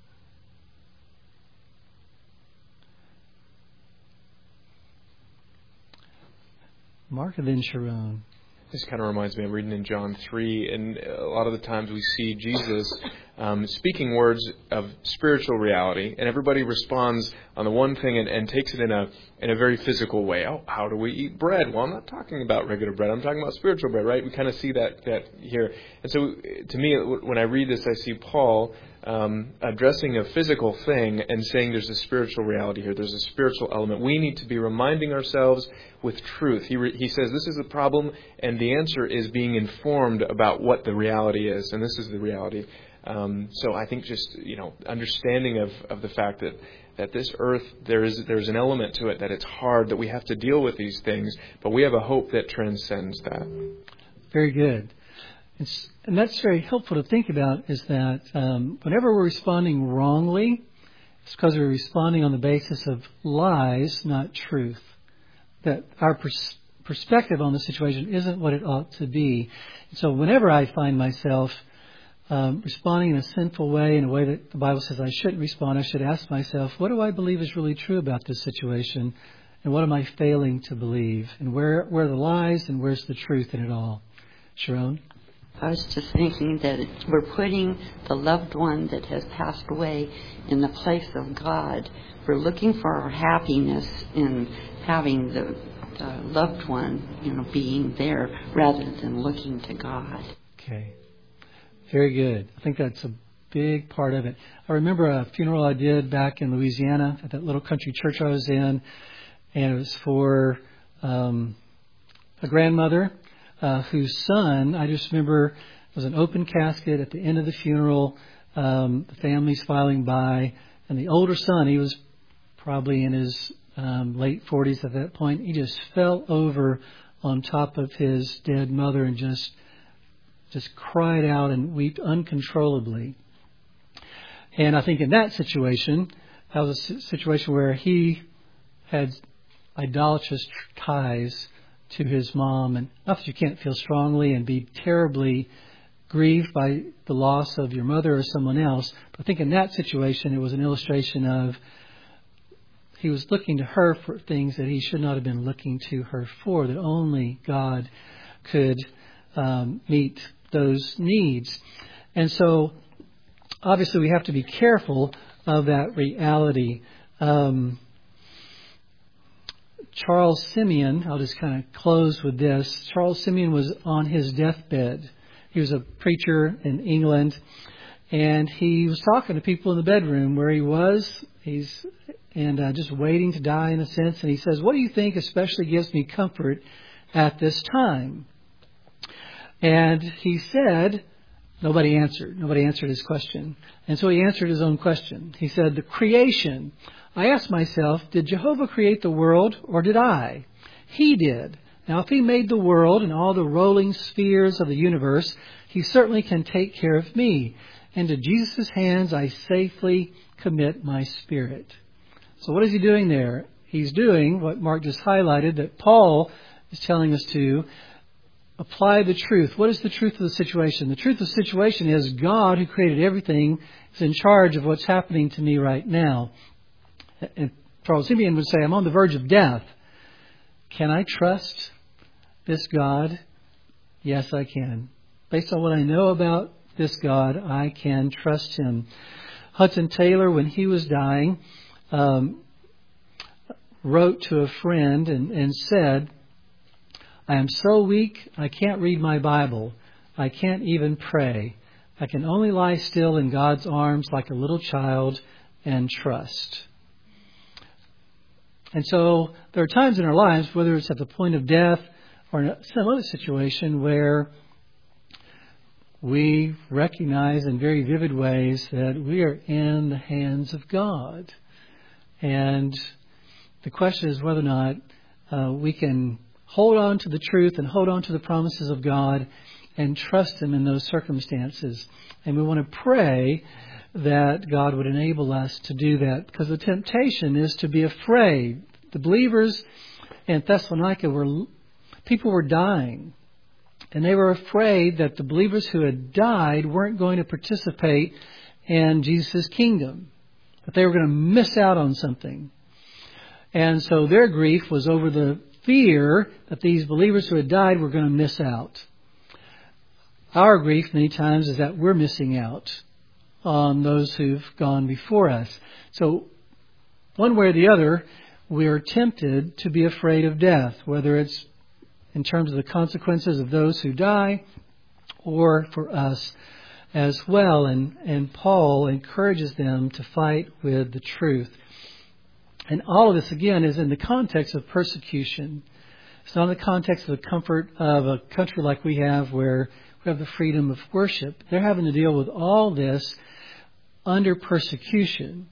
Mark and then Sharon. This kind of reminds me, I'm reading in John three, and a lot of the times we see Jesus um, speaking words of spiritual reality, and everybody responds on the one thing and, and takes it in a in a very physical way. Oh, how do we eat bread? Well, I'm not talking about regular bread. I'm talking about spiritual bread, right? We kind of see that, that here. And so to me, when I read this, I see Paul um, addressing a physical thing and saying there's a spiritual reality here. There's a spiritual element. We need to be reminding ourselves with truth. He re- he says this is the problem, and the answer is being informed about what the reality is, and this is the reality. Um, so I think just, you know, understanding of, of the fact that, that this earth, there is there's an element to it that it's hard, that we have to deal with these things, but we have a hope that transcends that. Very good. It's, and that's very helpful to think about, is that um, whenever we're responding wrongly, it's because we're responding on the basis of lies, not truth. That our pers- perspective on the situation isn't what it ought to be. And so whenever I find myself um, responding in a sinful way, in a way that the Bible says I shouldn't respond, I should ask myself, what do I believe is really true about this situation? And what am I failing to believe? And where, where are the lies and where's the truth in it all? Sharon? I was just thinking that it's, we're putting the loved one that has passed away in the place of God. We're looking for our happiness in having the, the loved one, you know, being there rather than looking to God. Okay. Very good. I think that's a big part of it. I remember a funeral I did back in Louisiana at that little country church I was in, and it was for um, a grandmother uh, whose son, I just remember, it was an open casket at the end of the funeral. Um, the family's filing by, and the older son, he was probably in his um, late forties at that point, he just fell over on top of his dead mother and just just cried out and wept uncontrollably. And I think in that situation, that was a situation where he had idolatrous ties to his mom. And not that you can't feel strongly and be terribly grieved by the loss of your mother or someone else, but I think in that situation it was an illustration of he was looking to her for things that he should not have been looking to her for, that only God could um, meet those needs. And so obviously we have to be careful of that reality. Um, Charles Simeon, I'll just kind of close with this. Charles Simeon was on his deathbed. He was a preacher in England, and he was talking to people in the bedroom where he was. He's and uh, just waiting to die in a sense. And he says, "What do you think especially gives me comfort at this time?" And he said, nobody answered. Nobody answered his question. And so he answered his own question. He said, "The creation. I asked myself, did Jehovah create the world or did I? He did. Now, if he made the world and all the rolling spheres of the universe, he certainly can take care of me. And to Jesus' hands I safely commit my spirit." So what is he doing there? He's doing what Mark just highlighted, that Paul is telling us to apply the truth. What is the truth of the situation? The truth of the situation is God, who created everything, is in charge of what's happening to me right now. And Charles Simeon would say, I'm on the verge of death. Can I trust this God? Yes, I can. Based on what I know about this God, I can trust Him. Hudson Taylor, when he was dying, um, wrote to a friend and, and said, I am so weak, I can't read my Bible. I can't even pray. I can only lie still in God's arms like a little child and trust. And so there are times in our lives, whether it's at the point of death or in some other situation, where we recognize in very vivid ways that we are in the hands of God. And the question is whether or not uh, we can hold on to the truth and hold on to the promises of God and trust Him in those circumstances. And we want to pray that God would enable us to do that, because the temptation is to be afraid. The believers in Thessalonica were, people were dying, and they were afraid that the believers who had died weren't going to participate in Jesus' kingdom, that they were going to miss out on something. And so their grief was over the fear that these believers who had died were going to miss out. Our grief many times is that we're missing out on those who've gone before us. So one way or the other, we are tempted to be afraid of death, whether it's in terms of the consequences of those who die or for us as well. And, and Paul encourages them to fight with the truth. And all of this, again, is in the context of persecution. It's not in the context of the comfort of a country like we have, where we have the freedom of worship. They're having to deal with all this under persecution.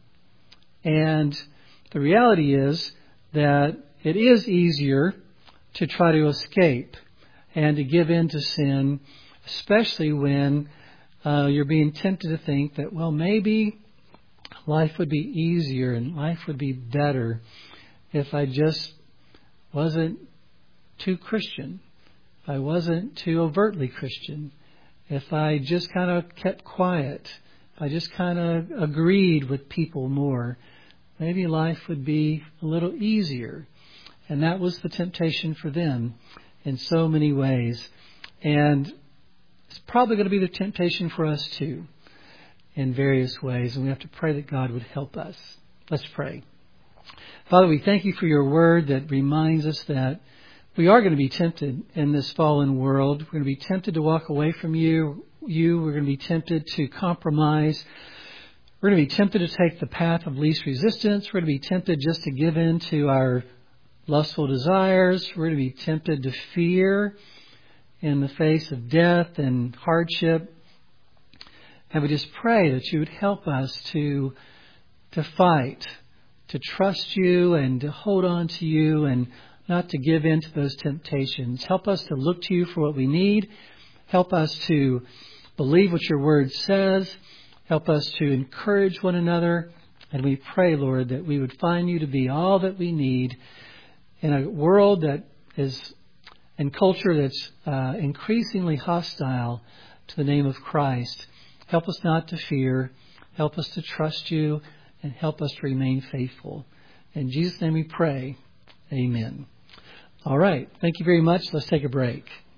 And the reality is that it is easier to try to escape and to give in to sin, especially when uh, you're being tempted to think that, well, maybe life would be easier and life would be better if I just wasn't too Christian, if I wasn't too overtly Christian, if I just kind of kept quiet, if I just kind of agreed with people more, maybe life would be a little easier. And that was the temptation for them in so many ways. And it's probably going to be the temptation for us too, in various ways. And we have to pray that God would help us. Let's pray. Father, we thank you for your word that reminds us that we are going to be tempted in this fallen world. We're going to be tempted to walk away from you. You. We're going to be tempted to compromise. We're going to be tempted to take the path of least resistance. We're going to be tempted just to give in to our lustful desires. We're going to be tempted to fear in the face of death and hardship. And we just pray that you would help us to, to fight, to trust you and to hold on to you and not to give in to those temptations. Help us to look to you for what we need. Help us to believe what your word says. Help us to encourage one another. And we pray, Lord, that we would find you to be all that we need in a world that is, and culture that's uh, increasingly hostile to the name of Christ. Help us not to fear. Help us to trust you, and help us to remain faithful. In Jesus' name we pray. Amen. All right. Thank you very much. Let's take a break.